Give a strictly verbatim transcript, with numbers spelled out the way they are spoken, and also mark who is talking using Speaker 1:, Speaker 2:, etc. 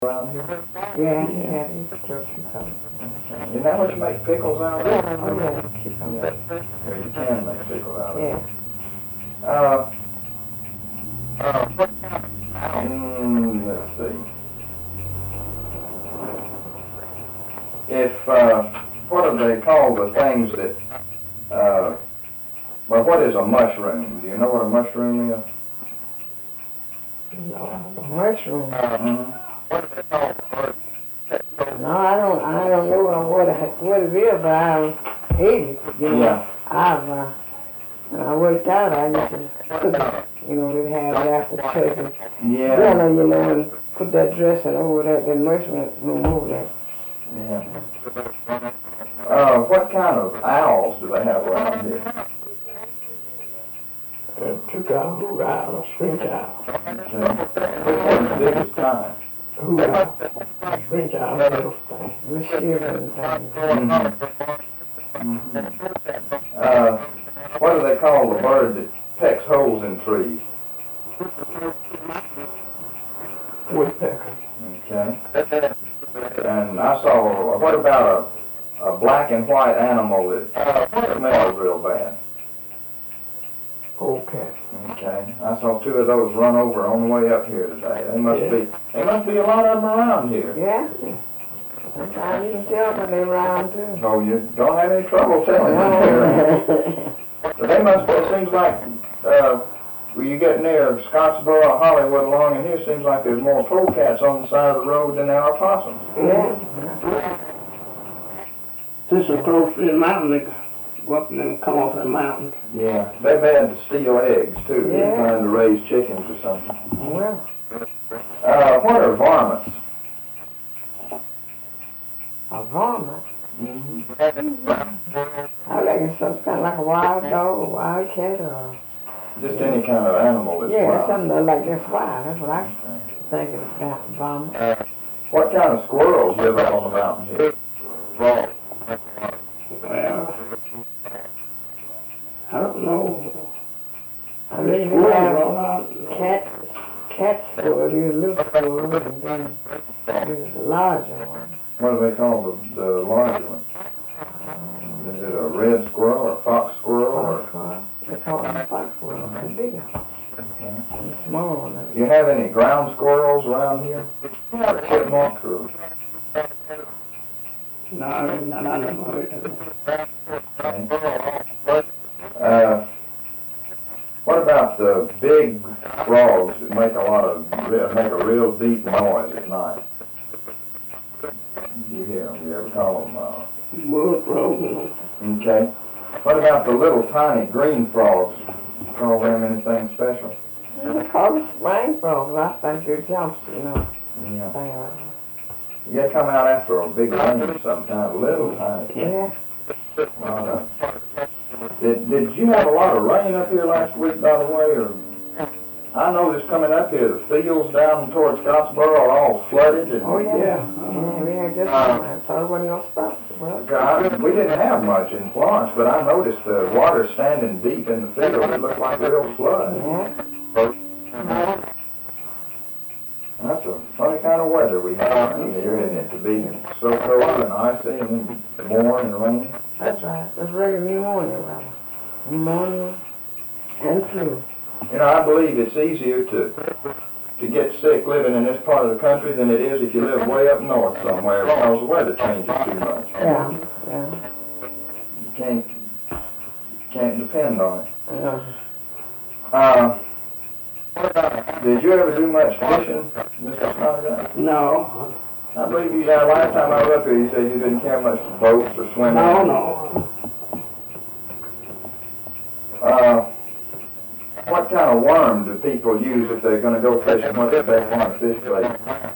Speaker 1: around here?
Speaker 2: Yeah, yeah, these are cucumbers.
Speaker 1: Okay. Isn't that what you make pickles out of?
Speaker 2: Oh, yeah, cucumbers.
Speaker 1: Yeah. Yeah, you can make pickles out of.
Speaker 2: Yeah.
Speaker 1: Uh, uh, mm, let's see. If, uh, what do they call the things that, uh, well, what is a mushroom? Do you know what a mushroom is?
Speaker 2: No, the mushroom.
Speaker 1: Mm-hmm.
Speaker 2: No, I don't, I don't know what it, what it is, but I ate it, you know.
Speaker 1: Yeah.
Speaker 2: I've, uh, when I worked out, I used to cook it, you know, they'd have it after turkey.
Speaker 1: Yeah.
Speaker 2: Dinner, you know, and put that dressing over that, that mushroom over that.
Speaker 1: Yeah. Uh, what kind of owls do they have around here?
Speaker 2: Uh, took out blue owl, a French owl.
Speaker 1: Okay. Which one's the biggest kind?
Speaker 2: Who owl? French owl, little thing. The shivering thing.
Speaker 1: Mm-hmm. Mm-hmm. Uh, what do they call the bird that pecks holes in trees?
Speaker 2: Woodpecker.
Speaker 1: Okay. And I saw, what about a, a black and white animal that uh, smells real bad?
Speaker 2: Polecat.
Speaker 1: Okay. I saw two of those run over on the way up here today. They must
Speaker 2: Yeah.
Speaker 1: be, there must be a lot of them around here.
Speaker 2: Yeah. Sometimes you can tell when they're around too.
Speaker 1: Oh, you don't have any trouble telling them here.
Speaker 2: No.
Speaker 1: So they must, it seems like, uh, when you get near Scottsboro or Hollywood along in here, seems like there's more polecats on the side of the road than there are possums.
Speaker 2: Yeah.
Speaker 3: Since they're close to the mountain, they go up and then come off the mountain.
Speaker 1: Yeah, they're bad to steal eggs, too. They're
Speaker 2: Yeah.
Speaker 1: trying to raise chickens or something.
Speaker 2: Well,
Speaker 1: Uh, what are varmints?
Speaker 2: a varmint.
Speaker 1: Mm-hmm.
Speaker 2: I reckon some kind of like a wild dog, a wild cat, or
Speaker 1: Just any kind of animal that's
Speaker 2: yeah,
Speaker 1: wild.
Speaker 2: something like that's wild. That's what I
Speaker 1: Okay.
Speaker 2: think is about varmint.
Speaker 1: What kind of squirrels live up on the mountain here?
Speaker 3: Well, I don't know.
Speaker 2: I mean, you
Speaker 3: Squirrels
Speaker 2: have
Speaker 3: all out.
Speaker 2: cats, cat squirrel, these little squirrels, and then there's the larger one.
Speaker 1: What do they call the, the larger one? Is it a red squirrel or fox squirrel? Or,
Speaker 2: Fox squirrel. They call them fox squirrels. They're bigger.
Speaker 1: okay.
Speaker 2: And small ones.
Speaker 1: Do you have any ground squirrels around here? Or chipmunks or?
Speaker 3: No, not on the mountain.
Speaker 1: Okay. Uh, what about the big frogs that make a lot of, make a real deep noise at night? You hear them, you ever call them, uh,
Speaker 3: Bullfrog.
Speaker 1: okay. What about the little tiny green frogs? Call them anything special?
Speaker 2: They call them spring frogs. I think they're jumps, you know.
Speaker 1: Yeah.
Speaker 2: They are.
Speaker 1: You come out after a big rain sometime, little tiny.
Speaker 2: Yeah.
Speaker 1: Uh, did, did you have a lot of rain up here last week, by the way, or? I noticed coming up here, the fields down towards Scottsboro are all flooded and.
Speaker 2: Oh, yeah.
Speaker 3: Yeah.
Speaker 2: Yeah, we had just one. I thought it wasn't going to stop. Well,
Speaker 1: God, we didn't have much in Florence, but I noticed the water standing deep in the field. It looked like a real flood.
Speaker 2: yeah.
Speaker 1: That's a funny kind of weather we have around here, isn't it? To be so cold and icy and then warm and rainy.
Speaker 2: That's right. That's regular pneumonia, rather. Pneumonia and flu.
Speaker 1: You know, I believe it's easier to to get sick living in this part of the country than it is if you live way up north somewhere because the weather changes too much.
Speaker 2: Yeah, yeah.
Speaker 1: You can't can't depend on it.
Speaker 2: Yeah.
Speaker 1: Uh, did you ever do much fishing, Mister Snodgrass?
Speaker 3: No.
Speaker 1: I believe you did. Last time I was up here, you said you didn't care much for boats or swimming.
Speaker 3: No, no.
Speaker 1: Uh, what kind of worm do people use if they're going to go fishing? What's the best one to fish bait?